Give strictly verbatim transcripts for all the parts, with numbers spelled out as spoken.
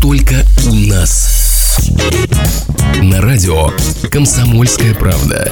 только у нас. На радио «Комсомольская правда».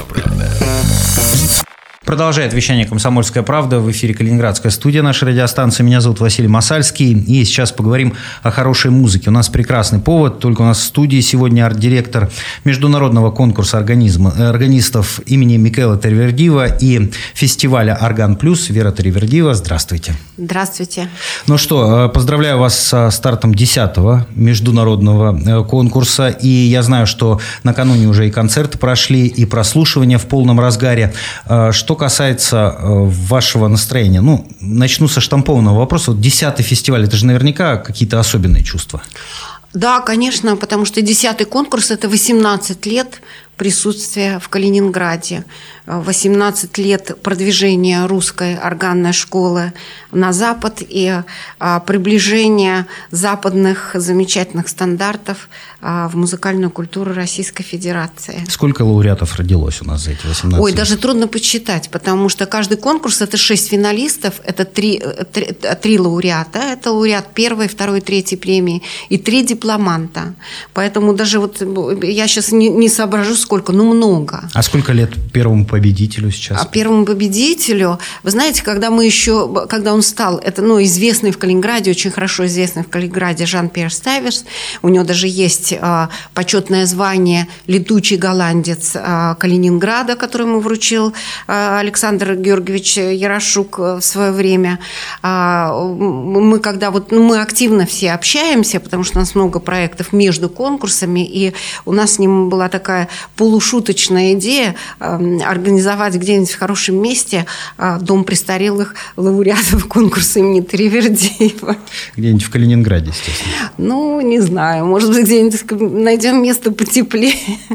Продолжает вещание «Комсомольская правда». В эфире Калининградская студия нашей радиостанции. Меня зовут Василий Масальский. И сейчас поговорим о хорошей музыке. У нас прекрасный повод. Только у нас в студии сегодня арт-директор международного конкурса организма, органистов имени Микаэла Таривердиева и фестиваля «Орган Плюс» Вера Таривердиева. Здравствуйте. Здравствуйте. Ну что, поздравляю вас со стартом десятого международного конкурса. И я знаю, что накануне уже и концерты прошли, и прослушивания в полном разгаре. Что касается вашего настроения, ну, начну со штампованного вопроса. Вот десятый фестиваль, это же наверняка какие-то особенные чувства. Да, конечно, потому что десятый конкурс – это восемнадцать лет присутствия в Калининграде, восемнадцать лет продвижения русской органной школы на Запад и приближения западных замечательных стандартов в музыкальную культуру Российской Федерации. Сколько лауреатов родилось у нас за эти восемнадцать Ой, лет? даже трудно подсчитать, потому что каждый конкурс – это шесть финалистов, это три, три, три лауреата, это лауреат первой, второй, третьей премии и три дипломанта. Поэтому даже вот я сейчас не, не соображу, сколько, ну много. А сколько лет первому победителю сейчас? А первому победителю, вы знаете, когда мы еще, когда он стал, это, ну, известный в Калининграде, очень хорошо известный в Калининграде Жан-Пьер Стайверс, у него даже есть а, почетное звание «Летучий голландец а, Калининграда», которое ему вручил а, Александр Георгиевич Ярошук в свое время. А, мы когда вот, ну, мы активно все общаемся, потому что у нас много проектов между конкурсами, и у нас с ним была такая полушуточная идея э, организовать где-нибудь в хорошем месте э, дом престарелых лауреатов конкурса имени Таривердиева. Где-нибудь в Калининграде, естественно. Ну, не знаю, может быть, где-нибудь найдем место потеплее.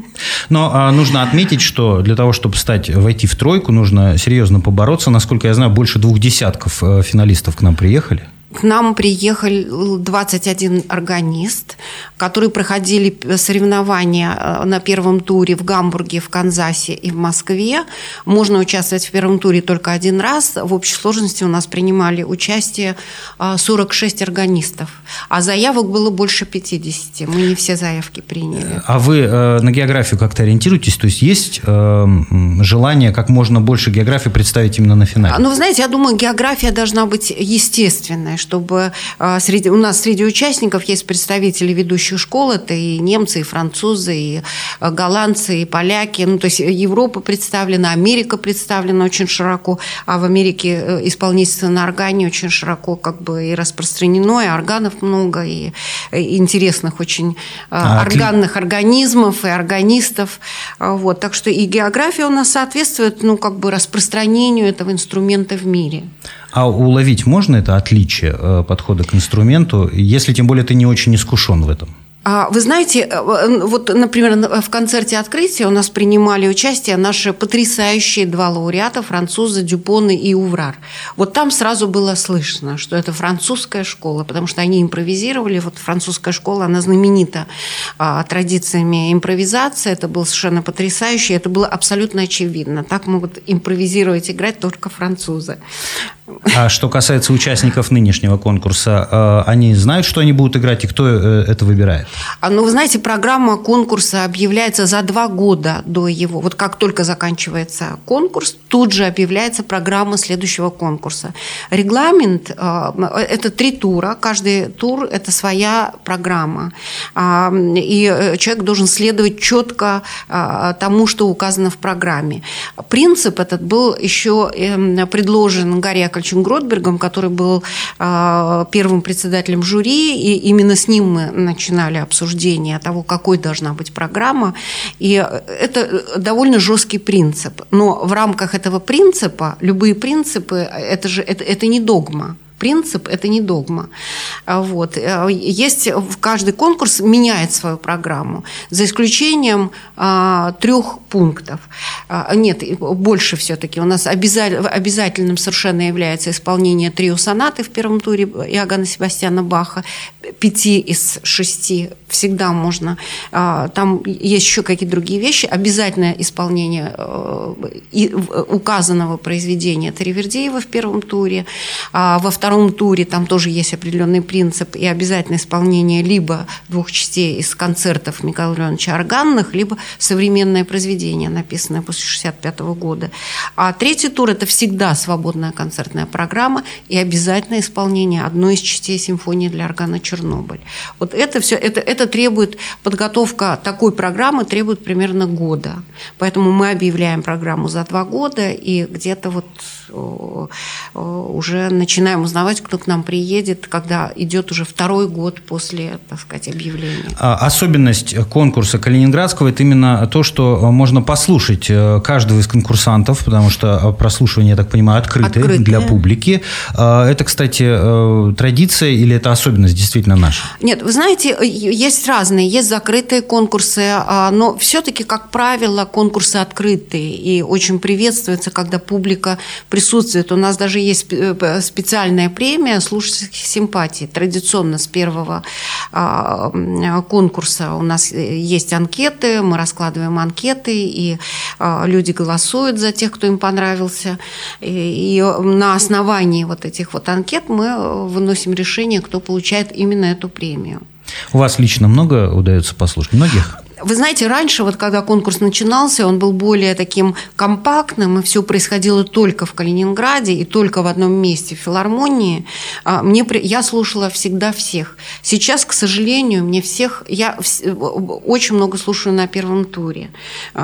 Но а, нужно отметить, что для того, чтобы стать, войти в тройку, нужно серьезно побороться. Насколько я знаю, больше двух десятков э, финалистов к нам приехали. К нам приехал двадцать один органист, которые проходили соревнования на первом туре в Гамбурге, в Канзасе и в Москве. Можно участвовать в первом туре только один раз. В общей сложности у нас принимали участие сорок шесть органистов, а заявок было больше пятидесяти. Мы не все заявки приняли. А вы э, на географию как-то ориентируетесь? То есть есть э, желание как можно больше географии представить именно на финале? Ну, вы знаете, я думаю, география должна быть естественной, чтобы среди, у нас среди участников есть представители ведущих школ, это и немцы, и французы, и голландцы, и поляки, ну, то есть Европа представлена, Америка представлена очень широко, а в Америке исполнительство на органе очень широко как бы и распространено, и органов много, и интересных очень а, органных организмов и органистов, вот, так что и география у нас соответствует, ну, как бы распространению этого инструмента в мире. А уловить можно это отличие э, подхода к инструменту, если тем более ты не очень искушен в этом? Вы знаете, вот, например, в концерте открытия у нас принимали участие наши потрясающие два лауреата, французы Дюпон и Уврар. Вот там сразу было слышно, что это французская школа, потому что они импровизировали. Вот французская школа, она знаменита а, традициями импровизации. Это было совершенно потрясающе, это было абсолютно очевидно. Так могут импровизировать, играть только французы. А что касается участников нынешнего конкурса, они знают, что они будут играть, и кто это выбирает? Ну, вы знаете, программа конкурса объявляется за два года до его. Вот как только заканчивается конкурс, тут же объявляется программа следующего конкурса. Регламент – это три тура. Каждый тур – это своя программа. И человек должен следовать четко тому, что указано в программе. Принцип этот был еще предложен Гарри Яковлевичем Гротбергом, который был первым председателем жюри, и именно с ним мы начинали обсуждение того, какой должна быть программа. И это довольно жесткий принцип. Но в рамках этого принципа, любые принципы, это же это, это не догма. Принцип – это не догма. Вот. Есть, каждый конкурс меняет свою программу, за исключением а, трех пунктов. А, нет, больше все-таки. У нас обяза- обязательным совершенно является исполнение трио-сонаты в первом туре Иоганна Себастьяна Баха. Пяти из шести всегда можно. А, там есть еще какие-то другие вещи. Обязательное исполнение а, и, указанного произведения Таривердиева в первом туре. А, во втором В втором туре там тоже есть определенные принципы. принцип и обязательное исполнение либо двух частей из концертов Михаила Леонидовича органных, либо современное произведение, написанное после шестьдесят пятого года. А третий тур – это всегда свободная концертная программа и обязательное исполнение одной из частей симфонии для органа «Чернобыль». Вот это все, это, это требует, подготовка такой программы требует примерно года. Поэтому мы объявляем программу за два года и где-то вот уже начинаем узнавать, кто к нам приедет, когда идет уже второй год после, так сказать, объявления. Особенность конкурса калининградского – это именно то, что можно послушать каждого из конкурсантов, потому что прослушивание, я так понимаю, открыты Открытые. Для публики. Это, кстати, традиция или это особенность действительно наша? Нет, вы знаете, есть разные, есть закрытые конкурсы, но все-таки, как правило, конкурсы открытые, и очень приветствуется, когда публика присутствует. У нас даже есть специальная премия слушательских симпатий. Традиционно с первого конкурса у нас есть анкеты, мы раскладываем анкеты, и люди голосуют за тех, кто им понравился. И на основании вот этих вот анкет мы выносим решение, кто получает именно эту премию. У вас лично много удается послушать? Многих? Вы знаете, раньше, вот когда конкурс начинался, он был более таким компактным, и все происходило только в Калининграде и только в одном месте, в филармонии. Мне, я слушала всегда всех. Сейчас, к сожалению, мне всех... Я очень много слушаю на первом туре.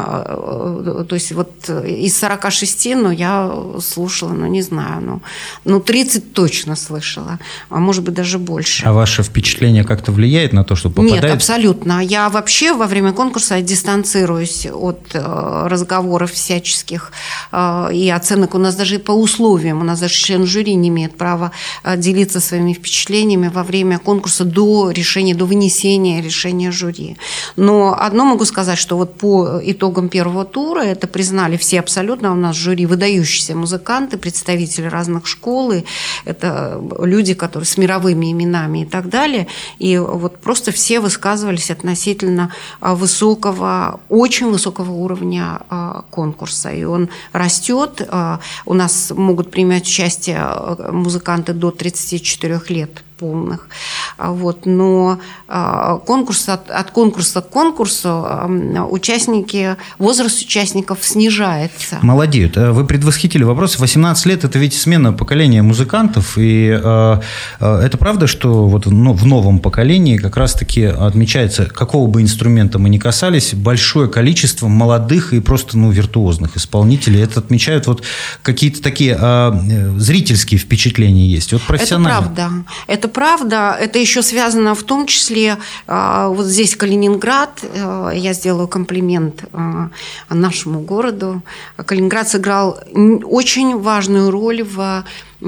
То есть вот из сорока шести, ну, я слушала, ну, не знаю, ну, ну тридцать точно слышала, а может быть, даже больше. А ваше впечатление как-то влияет на то, что попадает? Нет, абсолютно. Я вообще во время конкурса дистанцируюсь от э, разговоров всяческих э, и оценок. У нас даже по условиям, у нас даже член жюри не имеет права э, делиться своими впечатлениями во время конкурса до решения, до вынесения решения жюри. Но одно могу сказать, что вот по итогам первого тура это признали все абсолютно. У нас в жюри выдающиеся музыканты, представители разных школ, и это люди, которые с мировыми именами и так далее. И вот просто все высказывались относительно высокого, очень высокого уровня конкурса. И он растет. У нас могут принимать участие музыканты до тридцати четырёх лет полных. Вот. Но конкурс, от, от конкурса к конкурсу участники, возраст участников снижается. Молодеют. Вы предвосхитили вопрос. восемнадцать лет – это ведь смена поколения музыкантов. И э, это правда, что вот ну, в новом поколении как раз-таки отмечается, какого бы инструмента мы ни касались, большое количество молодых и просто ну, виртуозных исполнителей. Это отмечают вот какие-то такие э, зрительские впечатления есть. Вот профессионально. Это правда. Это правда. Это еще связано в том числе, вот здесь Калининград, я сделаю комплимент нашему городу. Калининград сыграл очень важную роль в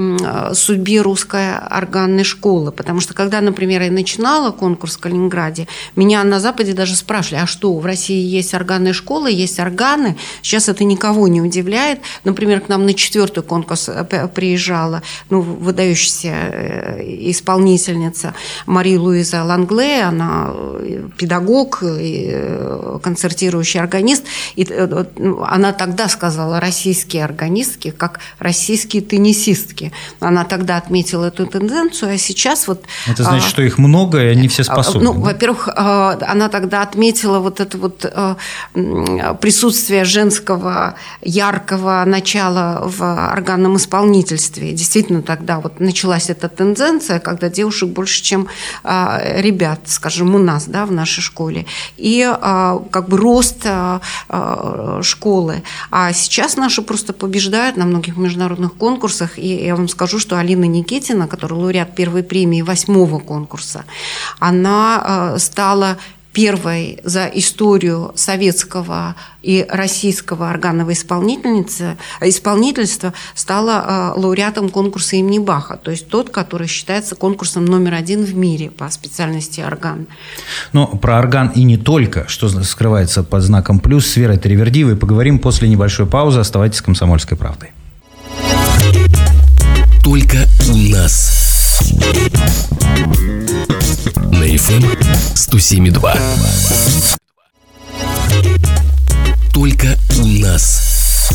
судьбе русской органной школы. Потому что, когда, например, я начинала конкурс в Калининграде, меня на Западе даже спрашивали, а что, в России есть органные школы, есть органы? Сейчас это никого не удивляет. Например, к нам на четвертый конкурс приезжала ну, выдающаяся исполнительница Мария Луиза Лангле, она педагог, концертирующий органист. И она тогда сказала российские органистки, как российские теннисистки. Она тогда отметила эту тенденцию, а сейчас вот... Это значит, что их много, и они все способны? Ну, да? Во-первых, она тогда отметила вот это вот присутствие женского яркого начала в органном исполнительстве. Действительно, тогда вот началась эта тенденция, когда девушек больше, чем ребят, скажем, у нас, да, в нашей школе. И как бы рост школы. А сейчас наши просто побеждают на многих международных конкурсах, и я вам скажу, что Алина Никитина, которая лауреат первой премии восьмого конкурса, она стала первой за историю советского и российского органного исполнительницы, исполнительства, стала лауреатом конкурса имени Баха, то есть тот, который считается конкурсом номер один в мире по специальности орган. Но про орган и не только, что скрывается под знаком плюс, с Верой Таривердиевой поговорим после небольшой паузы. Оставайтесь с «Комсомольской правдой». Только у нас. На эф эм сто семь и два. Только у нас.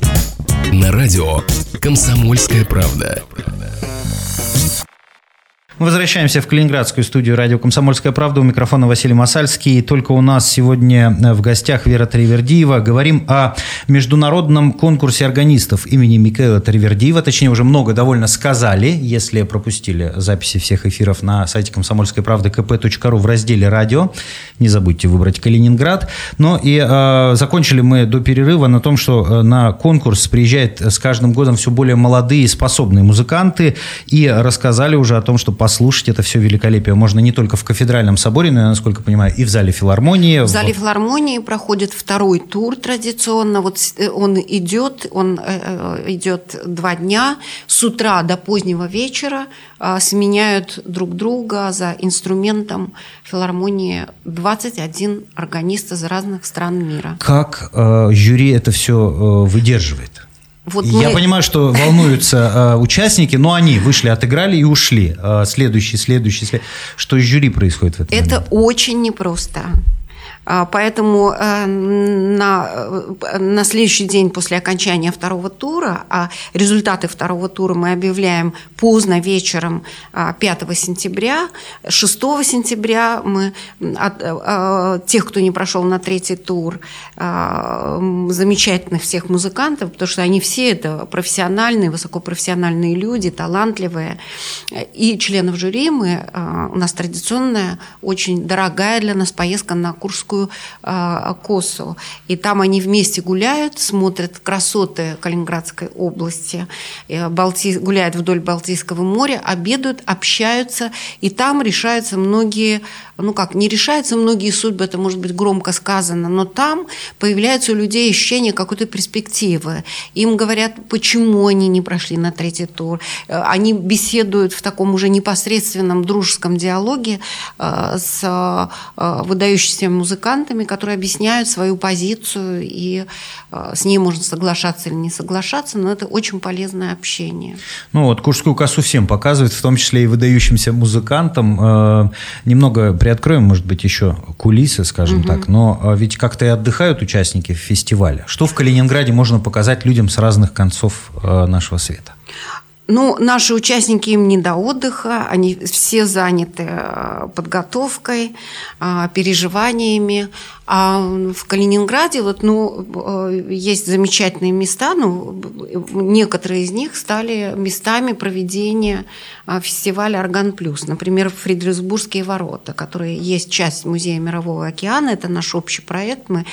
На радио «Комсомольская правда». Возвращаемся в Калининградскую студию радио «Комсомольская правда». У микрофона Василий Масальский. Только у нас сегодня в гостях Вера Таривердиева. Говорим о международном конкурсе органистов имени Микаэла Таривердиева. Точнее, уже много довольно сказали, если пропустили записи всех эфиров на сайте «Комсомольской правды» ка пэ точка ру в разделе «Радио». Не забудьте выбрать Калининград. Но и э, закончили мы до перерыва на том, что на конкурс приезжают с каждым годом все более молодые и способные музыканты. И рассказали уже о том, что послушать это все великолепие можно не только в Кафедральном соборе, но, я, насколько понимаю, и в зале филармонии. В зале филармонии проходит второй тур традиционно. Вот он идет, он идет два дня. С утра до позднего вечера сменяют друг друга за инструментом филармонии двадцать один органист из разных стран мира. Как э, жюри это все э, выдерживает? Вот Я мы... понимаю, что волнуются э, участники, но они вышли, отыграли и ушли. Э, следующий, следующий, следующий. Что с жюри происходит в этот Это момент? очень непросто. Поэтому на, на следующий день после окончания второго тура, а результаты второго тура мы объявляем поздно вечером пятого сентября, шестого сентября мы от, тех, кто не прошел на третий тур, замечательных всех музыкантов, потому что они все это профессиональные, высокопрофессиональные люди, талантливые, и членов жюри мы, у нас традиционная, очень дорогая для нас поездка на Курскую косу. И там они вместе гуляют, смотрят красоты Калининградской области, Балти... гуляют вдоль Балтийского моря, обедают, общаются, и там решаются многие, ну как, не решаются многие судьбы, это может быть громко сказано, но там появляется у людей ощущение какой-то перспективы. Им говорят, почему они не прошли на третий тур. Они беседуют в таком уже непосредственном дружеском диалоге с выдающимися музыкантами, которые объясняют свою позицию, и э, с ней можно соглашаться или не соглашаться, но это очень полезное общение. Ну вот, Курскую косу всем показывают, в том числе и выдающимся музыкантам. Э, немного приоткроем, может быть, еще кулисы, скажем угу. так, но ведь как-то и отдыхают участники фестиваля. Что в Калининграде можно показать людям с разных концов э, нашего света? Ну, наши участники, им не до отдыха, они все заняты подготовкой, переживаниями. А в Калининграде вот, ну, есть замечательные места, ну, некоторые из них стали местами проведения фестиваля «Орган Плюс». Например, Фридрихсбургские ворота, которые есть часть Музея Мирового океана, это наш общий проект. Мы,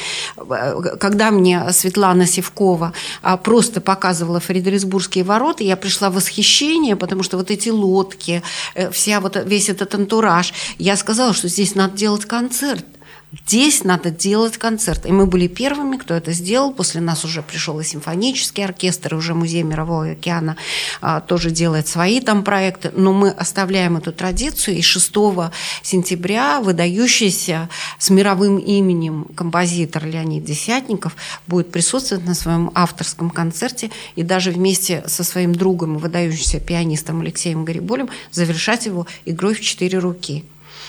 когда мне Светлана Сивкова просто показывала Фридрихсбургские ворота, я пришла в восхищение, потому что вот эти лодки, вся вот, весь этот антураж, я сказала, что здесь надо делать концерт. Здесь надо делать концерт. И мы были первыми, кто это сделал. После нас уже пришел и симфонический оркестр, и уже Музей Мирового океана а, тоже делает свои там проекты. Но мы оставляем эту традицию. И шестого сентября выдающийся с мировым именем композитор Леонид Десятников будет присутствовать на своем авторском концерте и даже вместе со своим другом, выдающимся пианистом Алексеем Гариболем, завершать его игрой в четыре руки.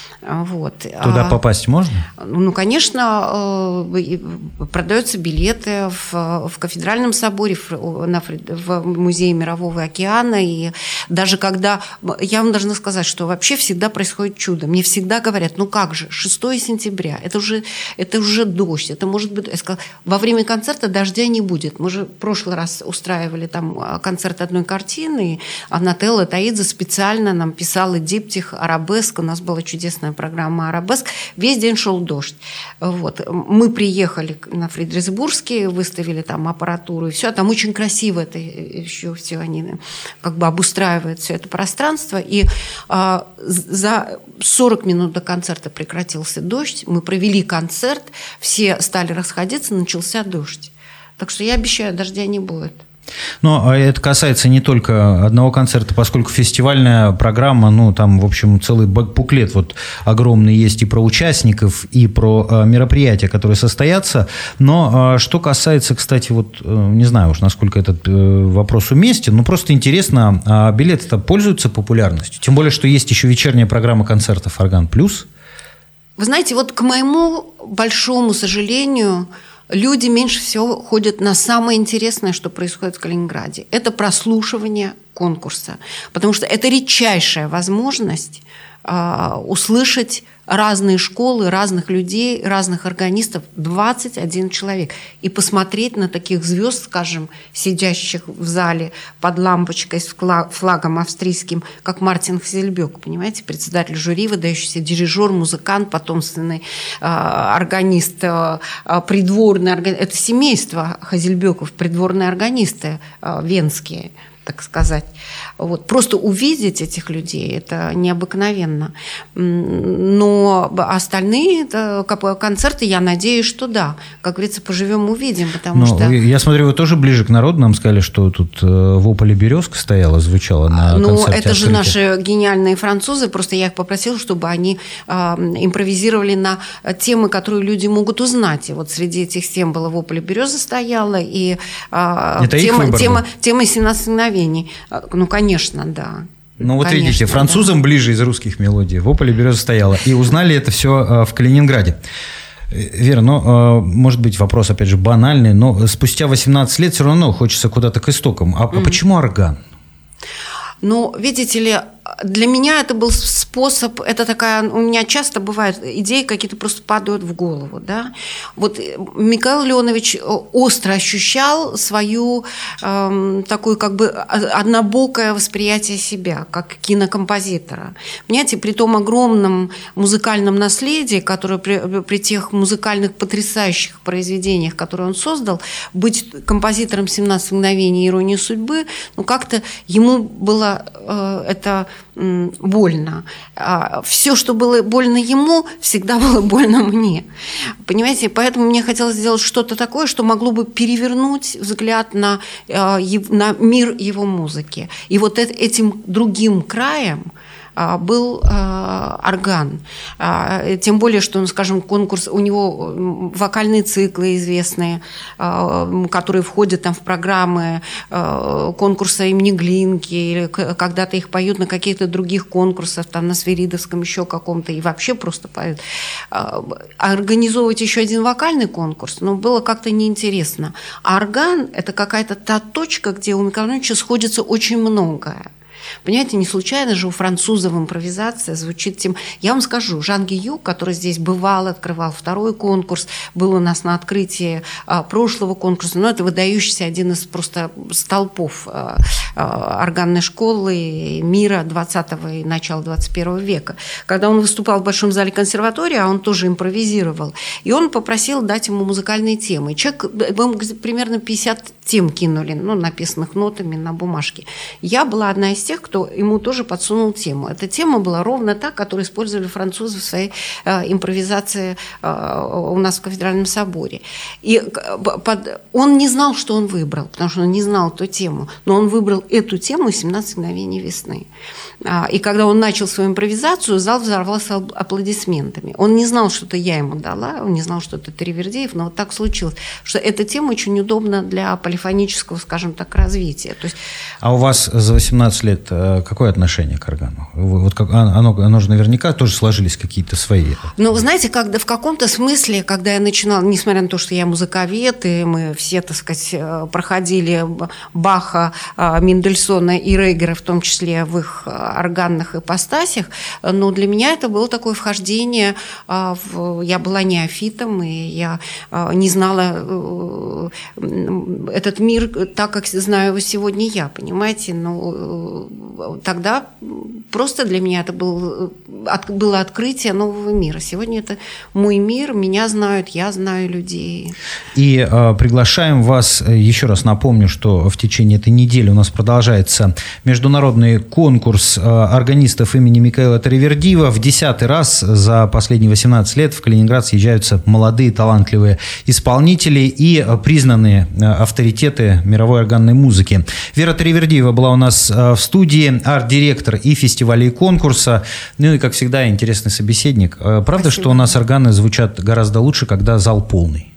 Вот. Туда попасть можно? Ну, конечно, продаются билеты в, в Кафедральном соборе, в, на, в Музее Мирового океана. И даже когда... Я вам должна сказать, что вообще всегда происходит чудо. Мне всегда говорят, ну как же, шестого сентября, это уже, это уже дождь, это может быть... Я сказала, во время концерта дождя не будет. Мы же в прошлый раз устраивали там концерт одной картины, и Нателла Таидзе специально нам писала диптих, арабеск, у нас была чудесная программа «Арабеск». Весь день шел дождь. Вот. Мы приехали на Фридрихсбургский, выставили там аппаратуру и все. Там очень красиво это еще все, они как бы обустраивают все это пространство. И а, за сорок минут до концерта прекратился дождь. Мы провели концерт, все стали расходиться, начался дождь. Так что я обещаю, дождя не будет. Но это касается не только одного концерта, поскольку фестивальная программа, ну, там, в общем, целый буклет вот огромный есть и про участников, и про мероприятия, которые состоятся. Но что касается, кстати, вот, не знаю уж, насколько этот вопрос уместен, но просто интересно, а билеты-то пользуются популярностью? Тем более, что есть еще вечерняя программа концертов «Орган Плюс». Вы знаете, вот к моему большому сожалению, люди меньше всего ходят на самое интересное, что происходит в Калининграде. Это прослушивание конкурса. Потому что это редчайшая возможность э, услышать разные школы, разных людей, разных органистов, двадцать один человек. И посмотреть на таких звезд, скажем, сидящих в зале под лампочкой с флагом австрийским, как Мартин Хазельбек, понимаете, председатель жюри, выдающийся дирижер, музыкант, потомственный э, органист, э, придворный органист. Это семейство Хазельбеков, придворные органисты э, венские, так сказать. Вот. Просто увидеть этих людей – это необыкновенно. Но остальные это, концерты, я надеюсь, что да. Как говорится, поживем – увидим. Потому Но что... Я смотрю, вы тоже ближе к народу. Нам сказали, что тут в Ополе березка стояла, звучала на ну, концерте. Ну, это же открытия. Наши гениальные французы. Просто я их попросила, чтобы они э, импровизировали на темы, которые люди могут узнать. И вот среди этих тем было в Ополе береза стояла. И э, это тема, их выбор тема, был? тема семнадцать мгновений. Ну, конечно, да. Ну, вот Конечно, видите, французам да. ближе из русских мелодий. В Ополе береза стояла. И узнали это все в Калининграде. Вера, ну, может быть, вопрос, опять же, банальный, но спустя восемнадцать лет все равно хочется куда-то к истокам. А, mm-hmm. а почему орган? Ну, видите ли, для меня это был способ, это такая, у меня часто бывают идеи, какие-то просто падают в голову, да. Вот Михаил Леонович остро ощущал свою э, такую как бы однобокое восприятие себя, как кинокомпозитора. Понимаете, при том огромном музыкальном наследии, которое при, при тех музыкальных потрясающих произведениях, которые он создал, быть композитором «семнадцать мгновений и иронии судьбы», ну, как-то ему было э, это больно. Все, что было больно ему, всегда было больно мне. Понимаете? Поэтому мне хотелось сделать что-то такое, что могло бы перевернуть взгляд на, на мир его музыки. И вот этим другим краем был орган. Тем более, что, ну, скажем, конкурс, у него вокальные циклы известные, которые входят там в программы конкурса имени Глинки, или когда-то их поют на каких-то других конкурсах, там на Свиридовском еще каком-то, и вообще просто поют. Организовывать еще один вокальный конкурс, ну, было как-то неинтересно. А орган – это какая-то та точка, где у Михаила Ивановича сходится очень многое. Понимаете, не случайно же у французов импровизация звучит тем... Я вам скажу, Жан Гию, который здесь бывал, открывал второй конкурс, был у нас на открытии а, прошлого конкурса, но это выдающийся один из просто столпов а, а, органной школы мира двадцатого и начала двадцать первого века. Когда он выступал в Большом зале консерватории, а он тоже импровизировал, и он попросил дать ему музыкальные темы. Человек, мы примерно пятьдесят тем кинули, ну, написанных нотами на бумажке. Я была одна из тех, кто ему тоже подсунул тему. Эта тема была ровно та, которую использовали французы в своей э, импровизации э, у нас в Кафедральном соборе. И под... он не знал, что он выбрал, потому что он не знал эту тему, но он выбрал эту тему «семнадцать мгновений весны». А, и когда он начал свою импровизацию, зал взорвался аплодисментами. Он не знал, что это я ему дала, он не знал, что это Таривердиев, но вот так случилось, что эта тема очень удобна для полифонического, скажем так, развития. То есть... А у вас за восемнадцать лет какое отношение к органу? Вот как, оно, оно же наверняка тоже сложились какие-то свои. Ну, вы знаете, когда, в каком-то смысле, когда я начинала, несмотря на то, что я музыковед, и мы все, так сказать, проходили Баха, Мендельсона и Рейгера, в том числе в их органных ипостасях, но для меня это было такое вхождение. В... Я была неофитом, и я не знала этот мир так, как знаю его сегодня я, понимаете? Но тогда просто для меня это был, было открытие нового мира. Сегодня это мой мир, меня знают, я знаю людей. И э, приглашаем вас, еще раз напомню, что в течение этой недели у нас продолжается международный конкурс э, органистов имени Михаила Таривердиева. В десятый раз за последние восемнадцать лет в Калининград съезжаются молодые талантливые исполнители и признанные авторитеты мировой органной музыки. Вера Таривердиева была у нас в студии, арт-директор и фестиваля, и конкурса. Ну и, как всегда, интересный собеседник. Правда, Спасибо. Что у нас органы звучат гораздо лучше, когда зал полный?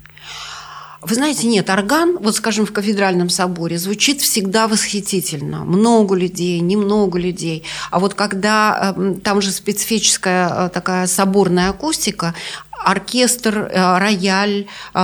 Вы знаете, нет, орган, вот скажем, в Кафедральном соборе звучит всегда восхитительно. Много людей, немного людей. А вот когда там же специфическая такая соборная акустика, оркестр, рояль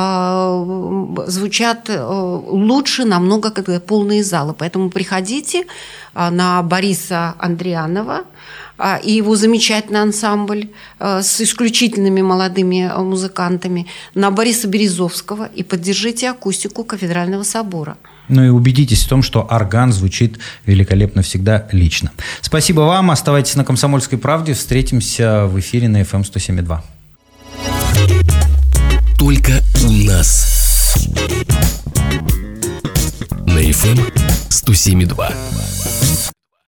звучат лучше намного, когда полные залы. Поэтому приходите на Бориса Андрианова и его замечательный ансамбль с исключительными молодыми музыкантами, на Бориса Березовского и поддержите акустику Кафедрального собора. Ну и убедитесь в том, что орган звучит великолепно всегда лично. Спасибо вам. Оставайтесь на «Комсомольской правде». Встретимся в эфире на эф эм сто семь и два. Только у нас. На эф эм сто семь и два.